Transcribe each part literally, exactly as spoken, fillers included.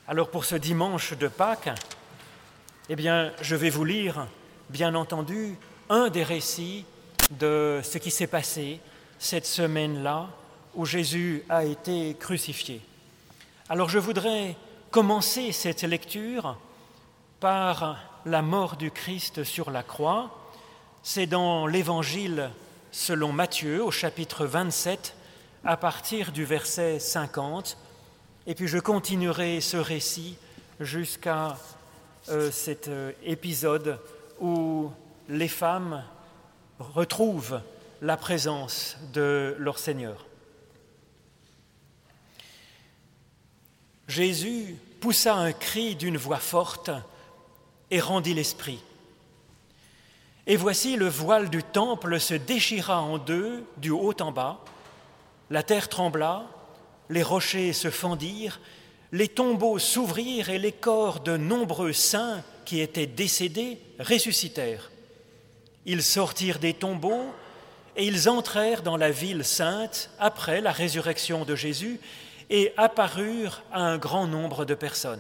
Alors pour ce dimanche de Pâques, eh bien, je vais vous lire, bien entendu, un des récits de ce qui s'est passé cette semaine-là où Jésus a été crucifié. Alors je voudrais commencer cette lecture par la mort du Christ sur la croix. C'est dans l'Évangile selon Matthieu au chapitre vingt-sept à partir du verset cinquante. Et puis je continuerai ce récit jusqu'à euh, cet euh, épisode où les femmes retrouvent la présence de leur Seigneur. Jésus poussa un cri d'une voix forte et rendit l'esprit. Et voici le voile du temple se déchira en deux, du haut en bas. La terre trembla, les rochers se fendirent, les tombeaux s'ouvrirent et les corps de nombreux saints qui étaient décédés ressuscitèrent. Ils sortirent des tombeaux et ils entrèrent dans la ville sainte après la résurrection de Jésus et apparurent à un grand nombre de personnes.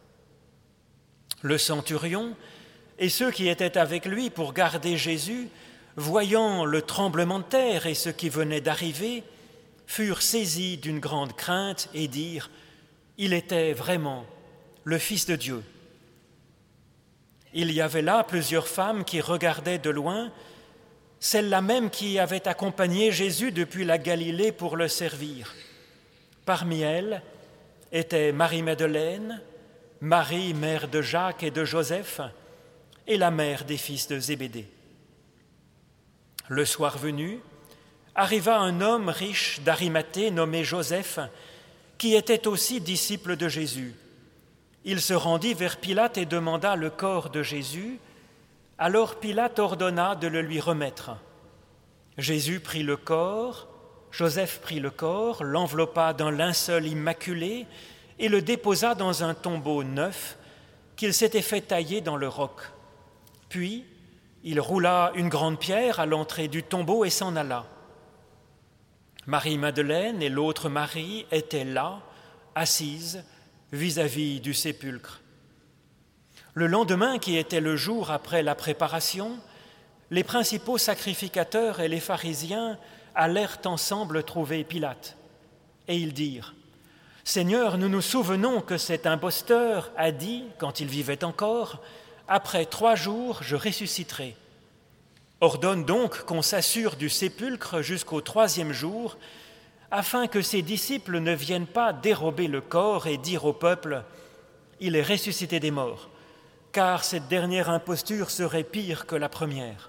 Le centurion et ceux qui étaient avec lui pour garder Jésus, voyant le tremblement de terre et ce qui venait d'arriver, furent saisis d'une grande crainte et dirent « Il était vraiment le Fils de Dieu ». Il y avait là plusieurs femmes qui regardaient de loin, celles-là même qui avaient accompagné Jésus depuis la Galilée pour le servir. Parmi elles étaient Marie-Madeleine, Marie, mère de Jacques et de Joseph, et la mère des fils de Zébédée. Le soir venu, arriva un homme riche d'Arimathée nommé Joseph, qui était aussi disciple de Jésus. Il se rendit vers Pilate et demanda le corps de Jésus. Alors Pilate ordonna de le lui remettre. Jésus prit le corps, Joseph prit le corps, l'enveloppa d'un linceul immaculé et le déposa dans un tombeau neuf qu'il s'était fait tailler dans le roc. Puis, il roula une grande pierre à l'entrée du tombeau et s'en alla. Marie-Madeleine et l'autre Marie étaient là, assises, vis-à-vis du sépulcre. Le lendemain, qui était le jour après la préparation, les principaux sacrificateurs et les pharisiens allèrent ensemble trouver Pilate. Et ils dirent « Seigneur, nous nous souvenons que cet imposteur a dit, quand il vivait encore, « Après trois jours, je ressusciterai ». Ordonne donc qu'on s'assure du sépulcre jusqu'au troisième jour, afin que ses disciples ne viennent pas dérober le corps et dire au peuple « Il est ressuscité des morts », car cette dernière imposture serait pire que la première.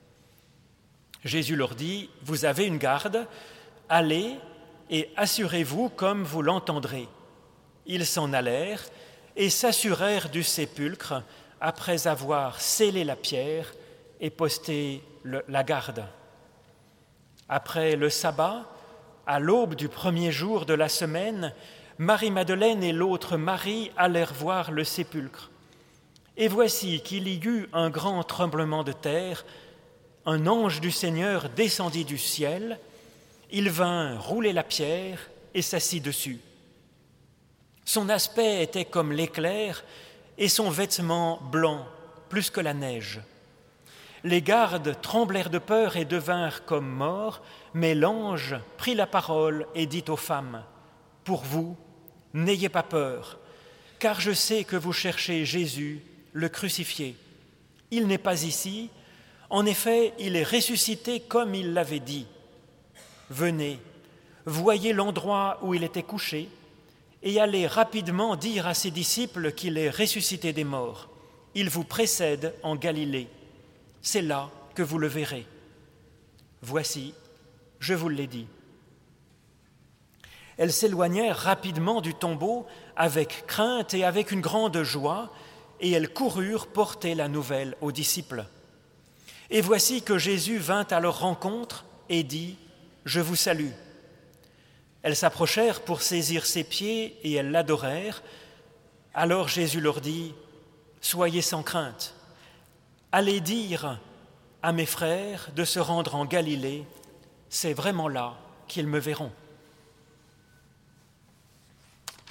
Jésus leur dit « Vous avez une garde, allez et assurez-vous comme vous l'entendrez. » Ils s'en allèrent et s'assurèrent du sépulcre après avoir scellé la pierre et posté le, la garde. Après le sabbat, à l'aube du premier jour de la semaine, Marie-Madeleine et l'autre Marie allèrent voir le sépulcre. Et voici qu'il y eut un grand tremblement de terre, un ange du Seigneur descendit du ciel, il vint rouler la pierre et s'assit dessus. Son aspect était comme l'éclair et son vêtement blanc, plus que la neige. Les gardes tremblèrent de peur et devinrent comme morts, mais l'ange prit la parole et dit aux femmes « Pour vous, n'ayez pas peur, car je sais que vous cherchez Jésus, le crucifié. Il n'est pas ici, en effet, il est ressuscité comme il l'avait dit. Venez, voyez l'endroit où il était couché, et allez rapidement dire à ses disciples qu'il est ressuscité des morts. Il vous précède en Galilée. C'est là que vous le verrez. Voici, je vous l'ai dit. » Elles s'éloignèrent rapidement du tombeau avec crainte et avec une grande joie, et elles coururent porter la nouvelle aux disciples. Et voici que Jésus vint à leur rencontre et dit « Je vous salue ». Elles s'approchèrent pour saisir ses pieds et elles l'adorèrent. Alors Jésus leur dit « Soyez sans crainte. Allez dire à mes frères de se rendre en Galilée, c'est vraiment là qu'ils me verront. »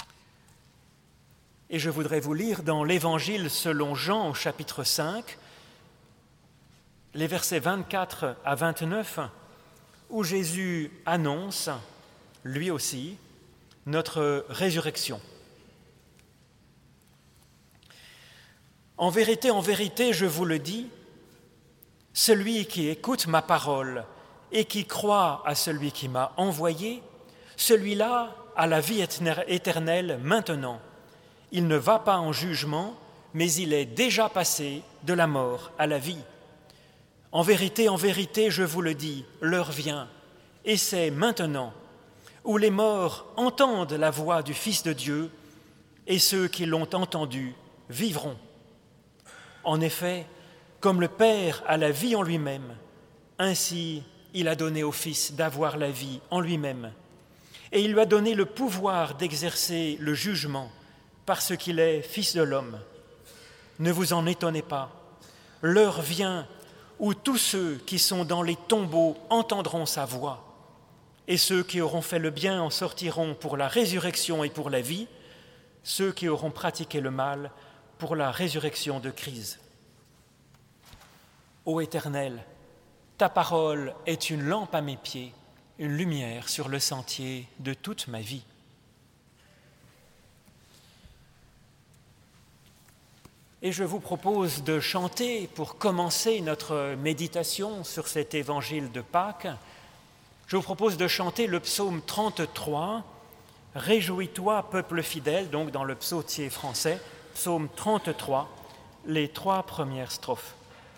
Et je voudrais vous lire dans l'Évangile selon Jean au chapitre cinq, les versets vingt-quatre à vingt-neuf, où Jésus annonce, lui aussi, notre résurrection. En vérité, en vérité, je vous le dis, celui qui écoute ma parole et qui croit à celui qui m'a envoyé, celui-là a la vie éternelle maintenant. Il ne va pas en jugement, mais il est déjà passé de la mort à la vie. En vérité, en vérité, je vous le dis, l'heure vient, et c'est maintenant, où les morts entendent la voix du Fils de Dieu, et ceux qui l'ont entendu vivront. En effet, comme le Père a la vie en lui-même, ainsi il a donné au Fils d'avoir la vie en lui-même. Et il lui a donné le pouvoir d'exercer le jugement parce qu'il est Fils de l'homme. Ne vous en étonnez pas, l'heure vient où tous ceux qui sont dans les tombeaux entendront sa voix, et ceux qui auront fait le bien en sortiront pour la résurrection et pour la vie, ceux qui auront pratiqué le mal pour la résurrection de Christ. Ô Éternel, ta parole est une lampe à mes pieds, une lumière sur le sentier de toute ma vie. Et je vous propose de chanter, pour commencer notre méditation sur cet évangile de Pâques, je vous propose de chanter le psaume trente-trois, « Réjouis-toi, peuple fidèle », donc dans le psautier français, psaume trente-trois, les trois premières strophes.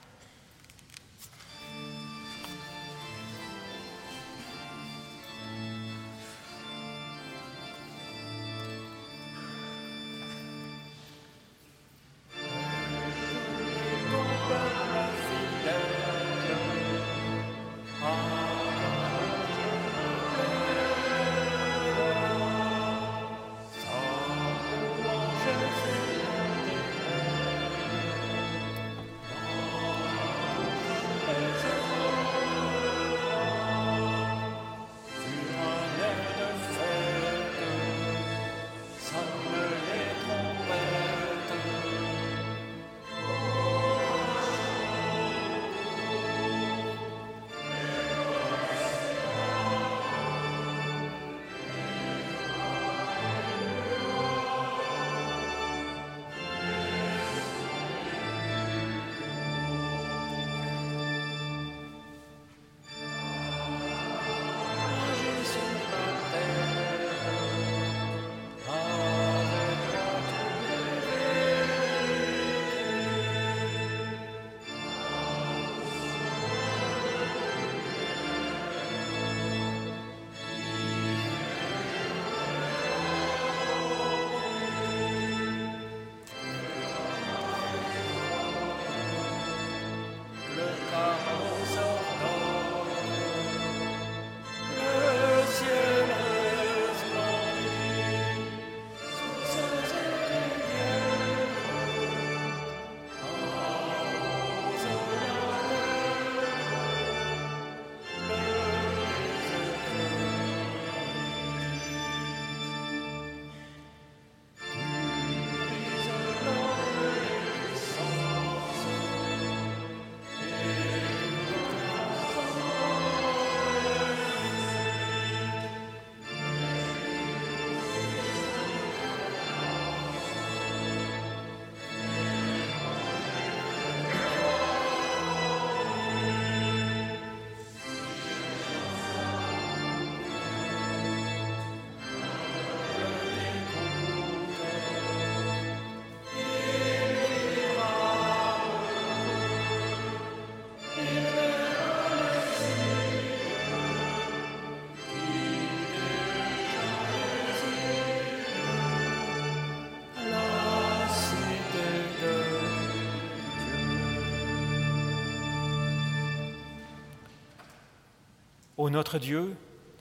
Ô notre Dieu,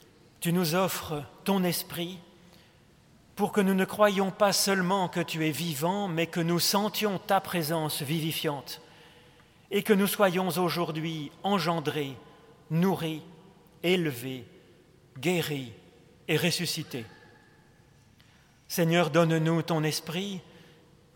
tu nous offres ton esprit pour que nous ne croyions pas seulement que tu es vivant, mais que nous sentions ta présence vivifiante et que nous soyons aujourd'hui engendrés, nourris, élevés, guéris et ressuscités. Seigneur, donne-nous ton esprit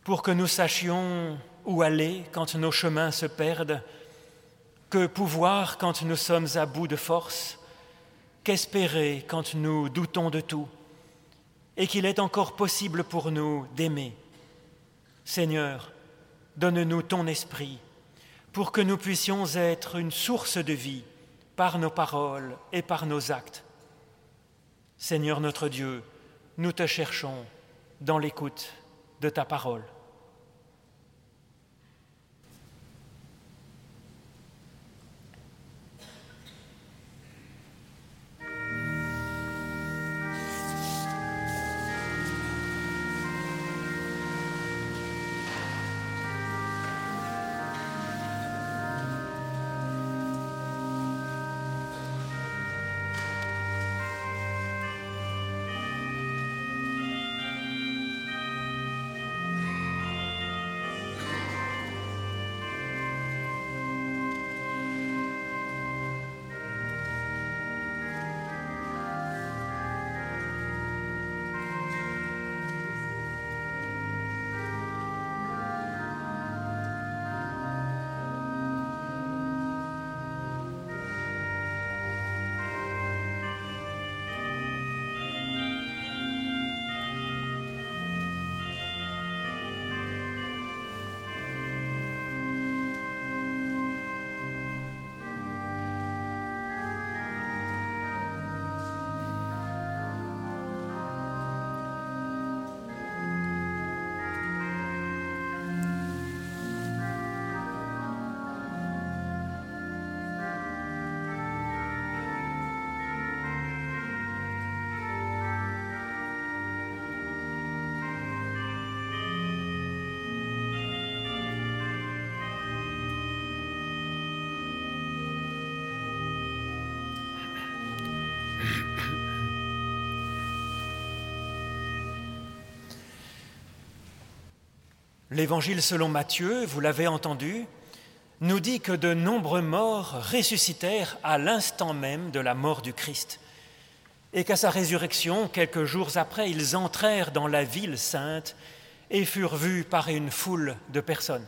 pour que nous sachions où aller quand nos chemins se perdent, que pouvoir quand nous sommes à bout de force, qu'espérer quand nous doutons de tout, et qu'il est encore possible pour nous d'aimer. Seigneur, donne-nous ton esprit pour que nous puissions être une source de vie par nos paroles et par nos actes. Seigneur notre Dieu, nous te cherchons dans l'écoute de ta parole. L'Évangile selon Matthieu, vous l'avez entendu, nous dit que de nombreux morts ressuscitèrent à l'instant même de la mort du Christ et qu'à sa résurrection, quelques jours après, ils entrèrent dans la ville sainte et furent vus par une foule de personnes.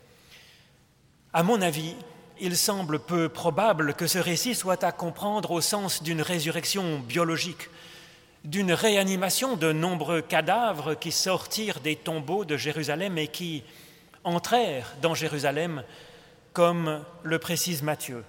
À mon avis, il semble peu probable que ce récit soit à comprendre au sens d'une résurrection biologique, d'une réanimation de nombreux cadavres qui sortirent des tombeaux de Jérusalem et qui entrèrent dans Jérusalem, comme le précise Matthieu.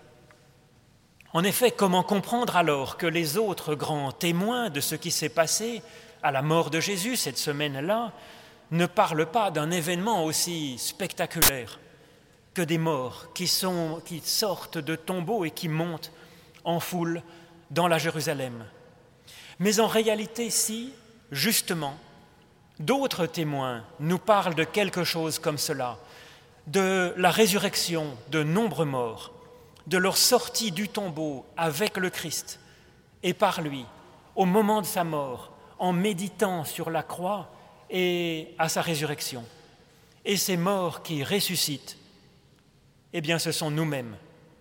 En effet, comment comprendre alors que les autres grands témoins de ce qui s'est passé à la mort de Jésus cette semaine-là ne parlent pas d'un événement aussi spectaculaire que des morts qui, sont, qui sortent de tombeaux et qui montent en foule dans la Jérusalem? Mais en réalité, si, justement, d'autres témoins nous parlent de quelque chose comme cela, de la résurrection de nombreux morts, de leur sortie du tombeau avec le Christ et par lui, au moment de sa mort, en méditant sur la croix et à sa résurrection. Et ces morts qui ressuscitent, eh bien ce sont nous-mêmes.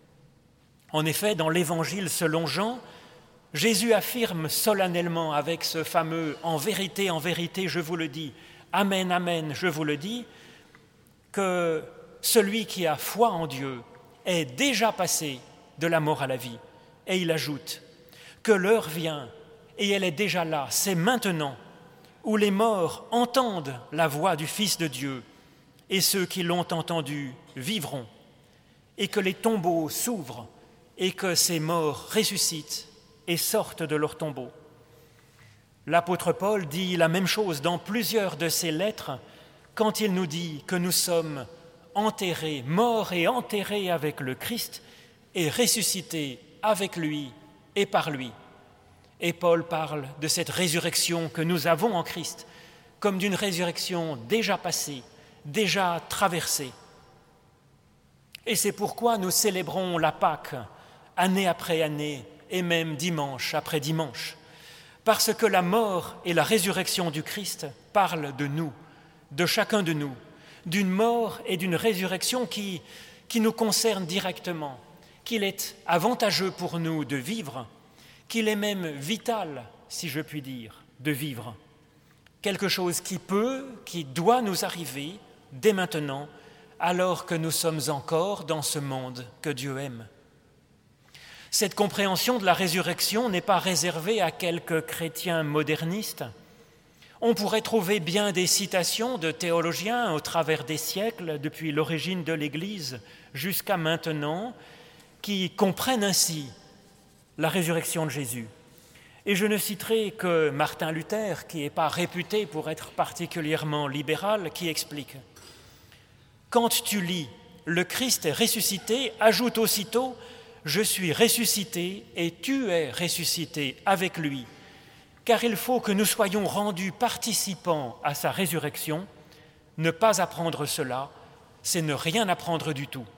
En effet, dans l'Évangile selon Jean, Jésus affirme solennellement avec ce fameux « en vérité, en vérité, je vous le dis, amen, amen, je vous le dis », que celui qui a foi en Dieu est déjà passé de la mort à la vie. Et il ajoute que l'heure vient, et elle est déjà là, c'est maintenant, où les morts entendent la voix du Fils de Dieu, et ceux qui l'ont entendu vivront, et que les tombeaux s'ouvrent, et que ces morts ressuscitent et sortent de leur tombeau. L'apôtre Paul dit la même chose dans plusieurs de ses lettres quand il nous dit que nous sommes enterrés, morts et enterrés avec le Christ et ressuscités avec lui et par lui. Et Paul parle de cette résurrection que nous avons en Christ comme d'une résurrection déjà passée, déjà traversée. Et c'est pourquoi nous célébrons la Pâque année après année et même dimanche après dimanche, parce que la mort et la résurrection du Christ parlent de nous, de chacun de nous, d'une mort et d'une résurrection qui, qui nous concernent directement, qu'il est avantageux pour nous de vivre, qu'il est même vital, si je puis dire, de vivre. quelque chose qui peut, qui doit nous arriver dès maintenant, alors que nous sommes encore dans ce monde que Dieu aime. Cette compréhension de la résurrection n'est pas réservée à quelques chrétiens modernistes. On pourrait trouver bien des citations de théologiens au travers des siècles, depuis l'origine de l'Église jusqu'à maintenant, qui comprennent ainsi la résurrection de Jésus. Et je ne citerai que Martin Luther, qui n'est pas réputé pour être particulièrement libéral, qui explique « Quand tu lis « Le Christ est ressuscité », ajoute aussitôt « Je suis ressuscité et tu es ressuscité avec lui ». Car il faut que nous soyons rendus participants à sa résurrection. Ne pas apprendre cela, c'est ne rien apprendre du tout.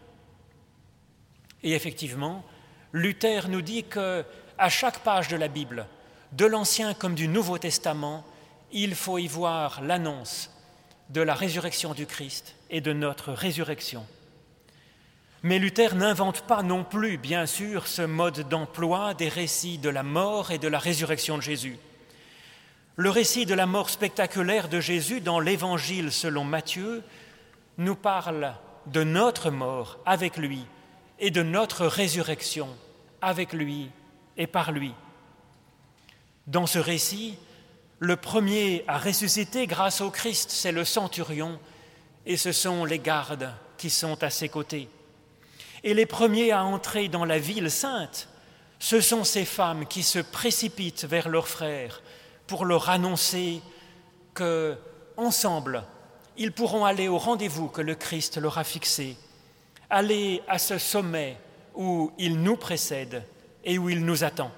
Et effectivement, Luther nous dit qu'à chaque page de la Bible, de l'Ancien comme du Nouveau Testament, il faut y voir l'annonce de la résurrection du Christ et de notre résurrection. Mais Luther n'invente pas non plus, bien sûr, ce mode d'emploi des récits de la mort et de la résurrection de Jésus. Le récit de la mort spectaculaire de Jésus dans l'Évangile selon Matthieu nous parle de notre mort avec lui et de notre résurrection avec lui et par lui. Dans ce récit, le premier à ressusciter grâce au Christ, c'est le centurion, et ce sont les gardes qui sont à ses côtés. Et les premiers à entrer dans la ville sainte, ce sont ces femmes qui se précipitent vers leurs frères pour leur annoncer qu'ensemble, ils pourront aller au rendez-vous que le Christ leur a fixé, aller à ce sommet où il nous précède et où il nous attend.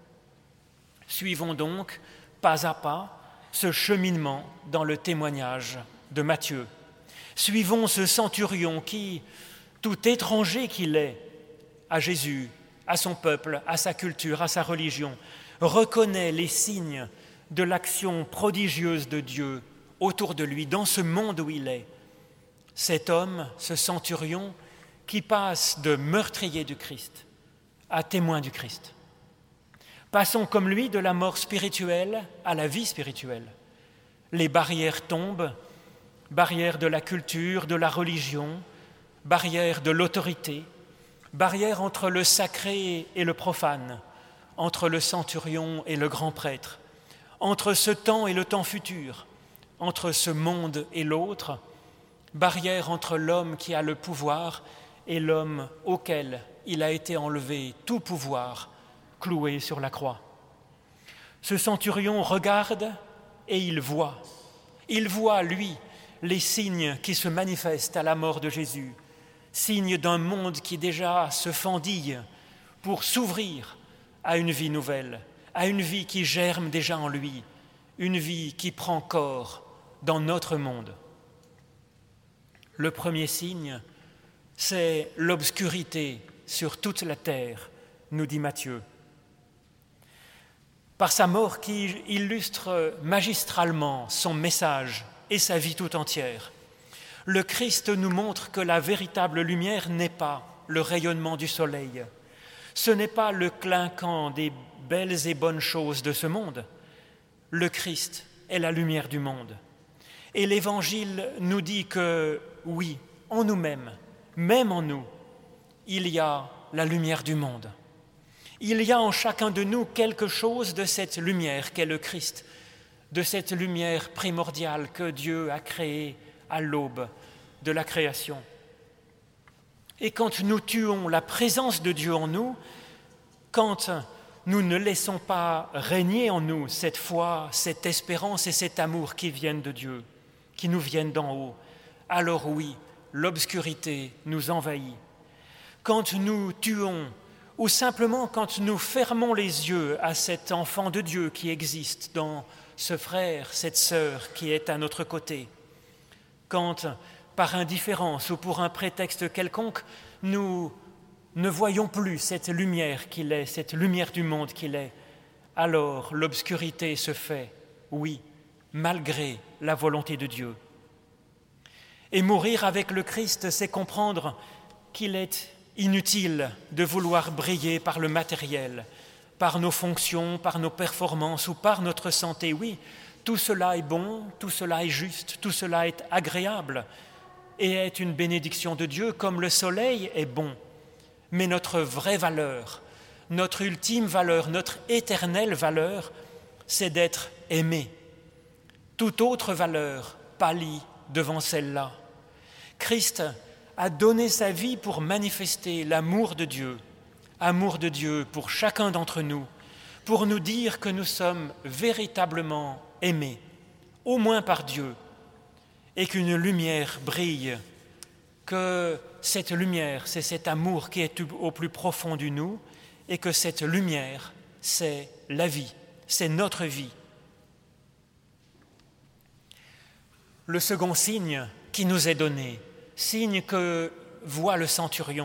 Suivons donc, pas à pas, ce cheminement dans le témoignage de Matthieu. Suivons ce centurion qui, tout étranger qu'il est à Jésus, à son peuple, à sa culture, à sa religion, reconnaît les signes de l'action prodigieuse de Dieu autour de lui, dans ce monde où il est. Cet homme, ce centurion, qui passe de meurtrier du Christ à témoin du Christ. Passons comme lui de la mort spirituelle à la vie spirituelle. Les barrières tombent, barrières de la culture, de la religion, barrières de l'autorité, barrières entre le sacré et le profane, entre le centurion et le grand prêtre, entre ce temps et le temps futur, entre ce monde et l'autre, barrière entre l'homme qui a le pouvoir et l'homme auquel il a été enlevé tout pouvoir, cloué sur la croix. Ce centurion regarde et il voit. Il voit, lui, les signes qui se manifestent à la mort de Jésus, signes d'un monde qui déjà se fendille pour s'ouvrir à une vie nouvelle, à une vie qui germe déjà en lui, une vie qui prend corps dans notre monde. Le premier signe, c'est l'obscurité sur toute la terre, nous dit Matthieu. Par sa mort qui illustre magistralement son message et sa vie tout entière, le Christ nous montre que la véritable lumière n'est pas le rayonnement du soleil, ce n'est pas le clinquant des belles et bonnes choses de ce monde. Le Christ est la lumière du monde. Et l'Évangile nous dit que, oui, en nous-mêmes, même en nous, il y a la lumière du monde. Il y a en chacun de nous quelque chose de cette lumière qu'est le Christ, de cette lumière primordiale que Dieu a créée à l'aube de la création. Et quand nous tuons la présence de Dieu en nous, quand nous ne laissons pas régner en nous cette foi, cette espérance et cet amour qui viennent de Dieu, qui nous viennent d'en haut, alors oui, l'obscurité nous envahit. Quand nous tuons, ou simplement quand nous fermons les yeux à cet enfant de Dieu qui existe dans ce frère, cette sœur qui est à notre côté, quand, par indifférence ou pour un prétexte quelconque, nous ne voyons plus cette lumière qu'il est, cette lumière du monde qu'il est, alors l'obscurité se fait, oui, malgré la volonté de Dieu. Et mourir avec le Christ, c'est comprendre qu'il est inutile de vouloir briller par le matériel, par nos fonctions, par nos performances ou par notre santé. Oui, Tout cela est bon, tout cela est juste, tout cela est agréable et est une bénédiction de Dieu, comme le soleil est bon. Mais notre vraie valeur, notre ultime valeur, notre éternelle valeur, c'est d'être aimé. Toute autre valeur pâlit devant celle-là. Christ a donné sa vie pour manifester l'amour de Dieu, amour de Dieu pour chacun d'entre nous, pour nous dire que nous sommes véritablement aimés, au moins par Dieu, et qu'une lumière brille, que cette lumière, c'est cet amour qui est au plus profond de nous, et que cette lumière, c'est la vie, c'est notre vie. Le second signe qui nous est donné, signe que voit le centurion,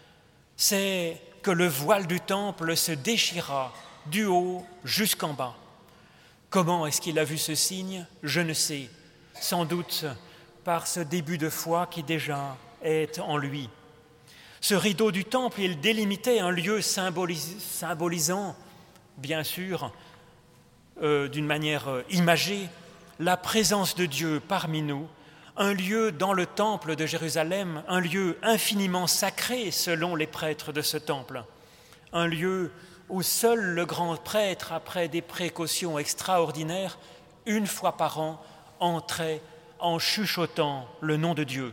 c'est que le voile du temple se déchira du haut jusqu'en bas. Comment est-ce qu'il a vu ce signe? Je ne sais. Sans doute par ce début de foi qui déjà est en lui. Ce rideau du temple, il délimitait un lieu symbolis- symbolisant, bien sûr, euh, d'une manière euh, imagée, la présence de Dieu parmi nous, un lieu dans le temple de Jérusalem, un lieu infiniment sacré selon les prêtres de ce temple, un lieu où seul le grand prêtre, après des précautions extraordinaires, une fois par an, entrait en chuchotant le nom de Dieu.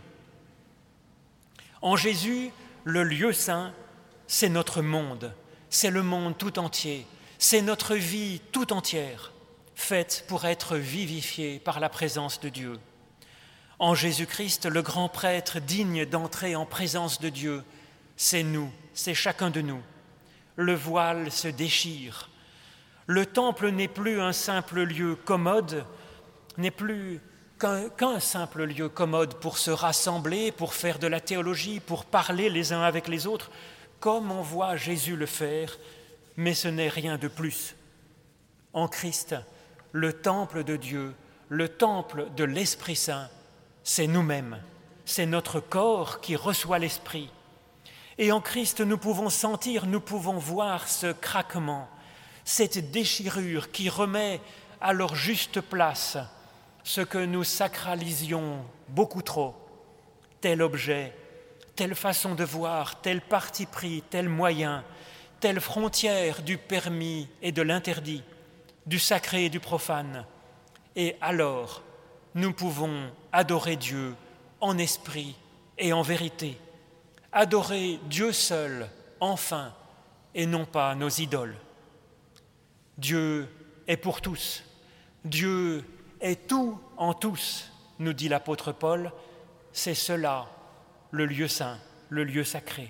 En Jésus, le lieu saint, c'est notre monde, c'est le monde tout entier, c'est notre vie tout entière, faite pour être vivifiée par la présence de Dieu. En Jésus-Christ, le grand prêtre digne d'entrer en présence de Dieu, c'est nous, c'est chacun de nous. Le voile se déchire. Le temple n'est plus un simple lieu commode, n'est plus qu'un, qu'un simple lieu commode pour se rassembler, pour faire de la théologie, pour parler les uns avec les autres, comme on voit Jésus le faire, mais ce n'est rien de plus. En Christ, le temple de Dieu, le temple de l'Esprit Saint, c'est nous-mêmes, c'est notre corps qui reçoit l'Esprit. Et en Christ, nous pouvons sentir, nous pouvons voir ce craquement, cette déchirure qui remet à leur juste place ce que nous sacralisions beaucoup trop, tel objet, telle façon de voir, tel parti pris, tel moyen, telle frontière du permis et de l'interdit, du sacré et du profane. Et alors, nous pouvons adorer Dieu en esprit et en vérité. Adorer Dieu seul, enfin, et non pas nos idoles. Dieu est pour tous. Dieu est tout en tous, nous dit l'apôtre Paul. C'est cela, le lieu saint, le lieu sacré.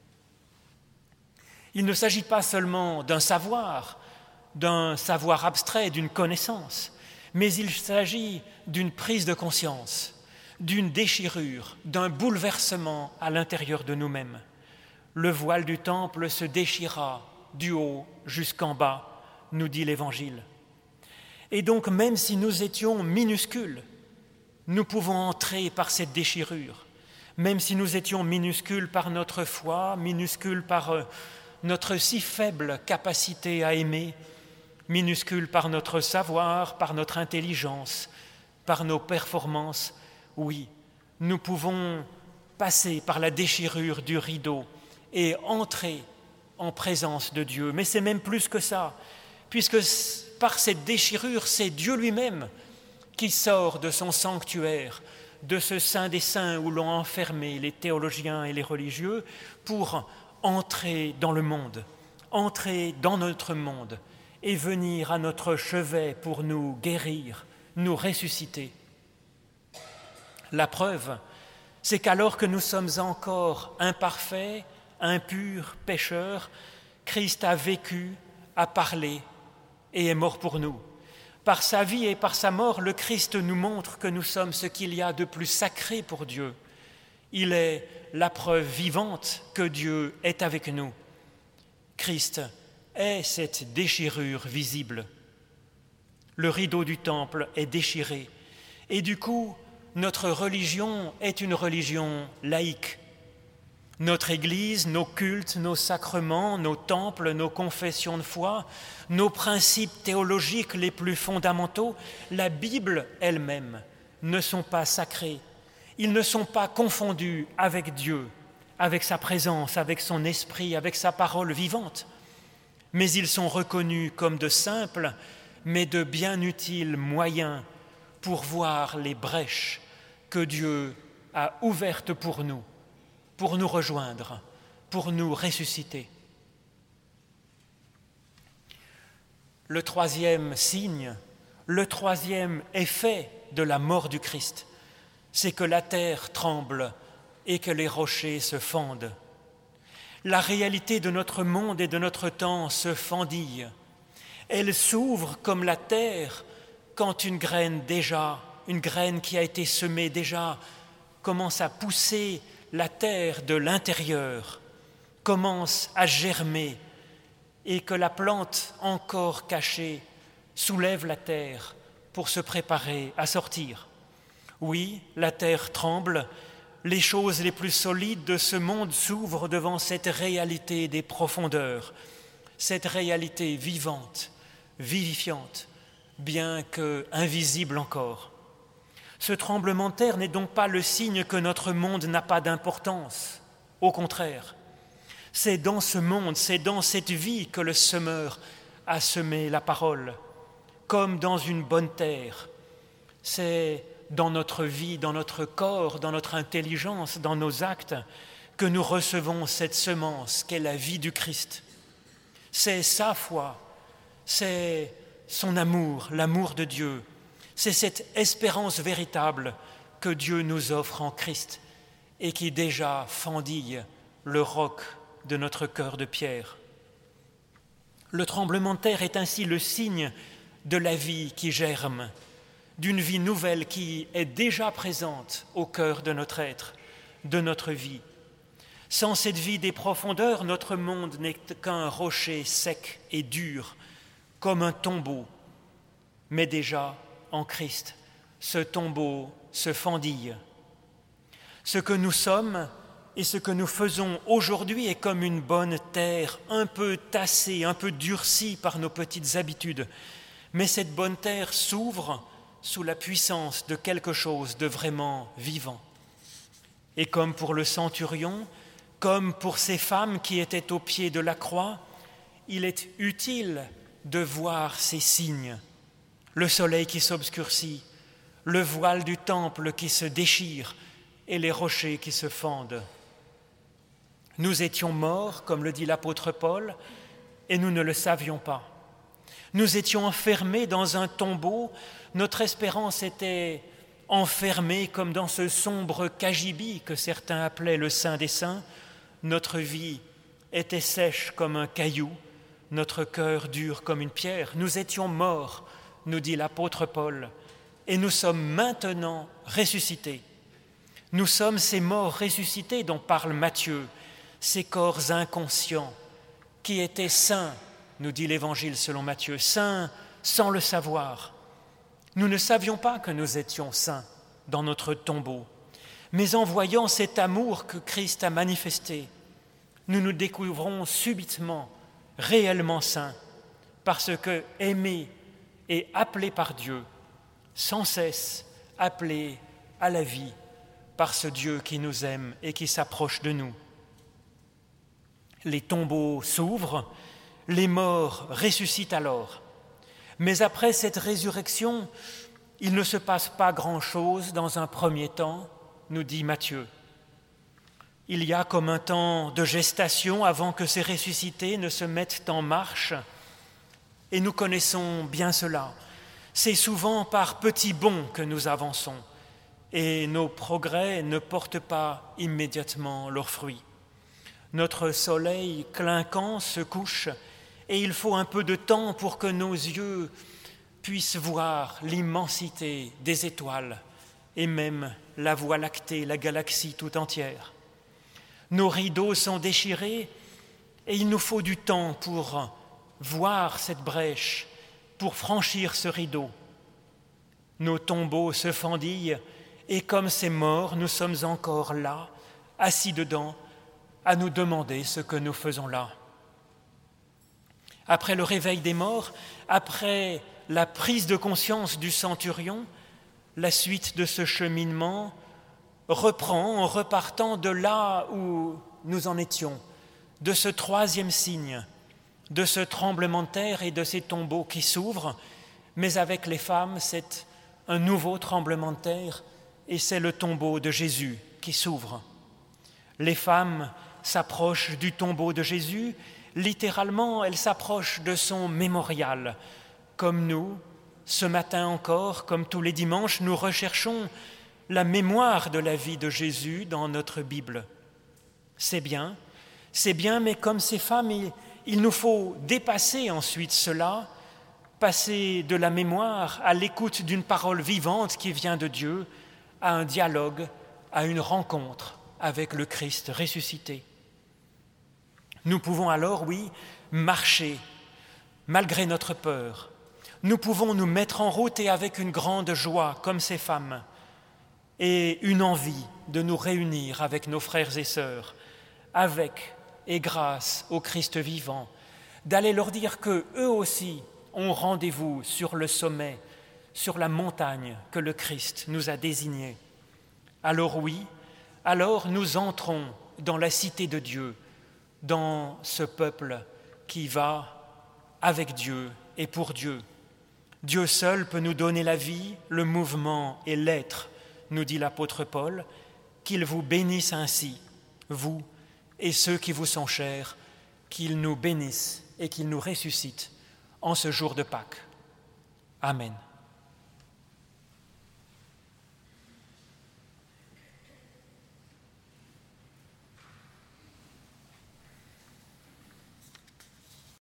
Il ne s'agit pas seulement d'un savoir, d'un savoir abstrait, d'une connaissance, mais il s'agit d'une prise de conscience, d'une déchirure, d'un bouleversement à l'intérieur de nous-mêmes. Le voile du temple se déchira du haut jusqu'en bas, nous dit l'Évangile. Et donc, même si nous étions minuscules, nous pouvons entrer par cette déchirure. Même si nous étions minuscules par notre foi, minuscules par euh, notre si faible capacité à aimer, minuscules par notre savoir, par notre intelligence, par nos performances, oui, nous pouvons passer par la déchirure du rideau et entrer en présence de Dieu. Mais c'est même plus que ça, puisque par cette déchirure, c'est Dieu lui-même qui sort de son sanctuaire, de ce saint des saints où l'ont enfermé les théologiens et les religieux, pour entrer dans le monde, entrer dans notre monde et venir à notre chevet pour nous guérir, nous ressusciter. La preuve, c'est qu'alors que nous sommes encore imparfaits, impurs, pécheurs, Christ a vécu, a parlé et est mort pour nous. Par sa vie et par sa mort, le Christ nous montre que nous sommes ce qu'il y a de plus sacré pour Dieu. Il est la preuve vivante que Dieu est avec nous. Christ est cette déchirure visible. Le rideau du temple est déchiré et du coup, notre religion est une religion laïque. Notre Église, nos cultes, nos sacrements, nos temples, nos confessions de foi, nos principes théologiques les plus fondamentaux, la Bible elle-même, ne sont pas sacrés. Ils ne sont pas confondus avec Dieu, avec sa présence, avec son esprit, avec sa parole vivante. Mais ils sont reconnus comme de simples, mais de bien utiles moyens pour voir les brèches que Dieu a ouvertes pour nous, pour nous rejoindre, pour nous ressusciter. Le troisième signe, le troisième effet de la mort du Christ, c'est que la terre tremble et que les rochers se fendent. La réalité de notre monde et de notre temps se fendille. Elle s'ouvre comme la terre quand une graine déjà, une graine qui a été semée déjà, commence à pousser la terre de l'intérieur, commence à germer et que la plante encore cachée soulève la terre pour se préparer à sortir. Oui, la terre tremble, les choses les plus solides de ce monde s'ouvrent devant cette réalité des profondeurs, cette réalité vivante, vivifiante, bien que invisible encore. Ce tremblement de terre n'est donc pas le signe que notre monde n'a pas d'importance. Au contraire, c'est dans ce monde, c'est dans cette vie que le semeur a semé la parole, comme dans une bonne terre. C'est dans notre vie, dans notre corps, dans notre intelligence, dans nos actes, que nous recevons cette semence qu'est la vie du Christ. C'est sa foi, c'est son amour, l'amour de Dieu. C'est cette espérance véritable que Dieu nous offre en Christ et qui déjà fendille le roc de notre cœur de pierre. Le tremblement de terre est ainsi le signe de la vie qui germe, d'une vie nouvelle qui est déjà présente au cœur de notre être, de notre vie. Sans cette vie des profondeurs, notre monde n'est qu'un rocher sec et dur, comme un tombeau. Mais déjà, en Christ, ce tombeau se fendille. Ce que nous sommes et ce que nous faisons aujourd'hui est comme une bonne terre, un peu tassée, un peu durcie par nos petites habitudes. Mais cette bonne terre s'ouvre sous la puissance de quelque chose de vraiment vivant. Et comme pour le centurion, comme pour ces femmes qui étaient au pied de la croix, il est utile de voir ces signes. Le soleil qui s'obscurcit, le voile du temple qui se déchire et les rochers qui se fendent. Nous étions morts, comme le dit l'apôtre Paul, et nous ne le savions pas. Nous étions enfermés dans un tombeau, notre espérance était enfermée comme dans ce sombre cagibi que certains appelaient le Saint des Saints. Notre vie était sèche comme un caillou, notre cœur dur comme une pierre. Nous étions morts, nous dit l'apôtre Paul, et nous sommes maintenant ressuscités. Nous sommes ces morts ressuscités dont parle Matthieu, ces corps inconscients qui étaient saints, nous dit l'Évangile selon Matthieu, saints sans le savoir. Nous ne savions pas que nous étions saints dans notre tombeau, mais en voyant cet amour que Christ a manifesté, nous nous découvrons subitement réellement saints, parce que aimés et appelés par Dieu, sans cesse appelés à la vie par ce Dieu qui nous aime et qui s'approche de nous. Les tombeaux s'ouvrent, les morts ressuscitent alors. Mais après cette résurrection, il ne se passe pas grand-chose dans un premier temps, nous dit Matthieu. Il y a comme un temps de gestation avant que ces ressuscités ne se mettent en marche, et nous connaissons bien cela. C'est souvent par petits bonds que nous avançons, et nos progrès ne portent pas immédiatement leurs fruits. Notre soleil clinquant se couche, et il faut un peu de temps pour que nos yeux puissent voir l'immensité des étoiles et même la Voie lactée, la galaxie tout entière. Nos rideaux sont déchirés et il nous faut du temps pour voir cette brèche, pour franchir ce rideau. Nos tombeaux se fendillent et comme ces morts, nous sommes encore là, assis dedans, à nous demander ce que nous faisons là. Après le réveil des morts, après la prise de conscience du centurion, la suite de ce cheminement reprend en repartant de là où nous en étions, de ce troisième signe, de ce tremblement de terre et de ces tombeaux qui s'ouvrent, mais avec les femmes, c'est un nouveau tremblement de terre et c'est le tombeau de Jésus qui s'ouvre. Les femmes s'approchent du tombeau de Jésus, littéralement, elles s'approchent de son mémorial. Comme nous, ce matin encore, comme tous les dimanches, nous recherchons la mémoire de la vie de Jésus dans notre Bible. C'est bien, c'est bien, mais comme ces femmes, il, il nous faut dépasser ensuite cela, passer de la mémoire à l'écoute d'une parole vivante qui vient de Dieu, à un dialogue, à une rencontre avec le Christ ressuscité. Nous pouvons alors, oui, marcher malgré notre peur. Nous pouvons nous mettre en route et avec une grande joie, comme ces femmes, et une envie de nous réunir avec nos frères et sœurs, avec et grâce au Christ vivant, d'aller leur dire qu'eux aussi ont rendez-vous sur le sommet, sur la montagne que le Christ nous a désignée. Alors oui, alors nous entrons dans la cité de Dieu, dans ce peuple qui va avec Dieu et pour Dieu. Dieu seul peut nous donner la vie, le mouvement et l'être, nous dit l'apôtre Paul, qu'il vous bénisse ainsi, vous et ceux qui vous sont chers, qu'il nous bénisse et qu'il nous ressuscite en ce jour de Pâques. Amen.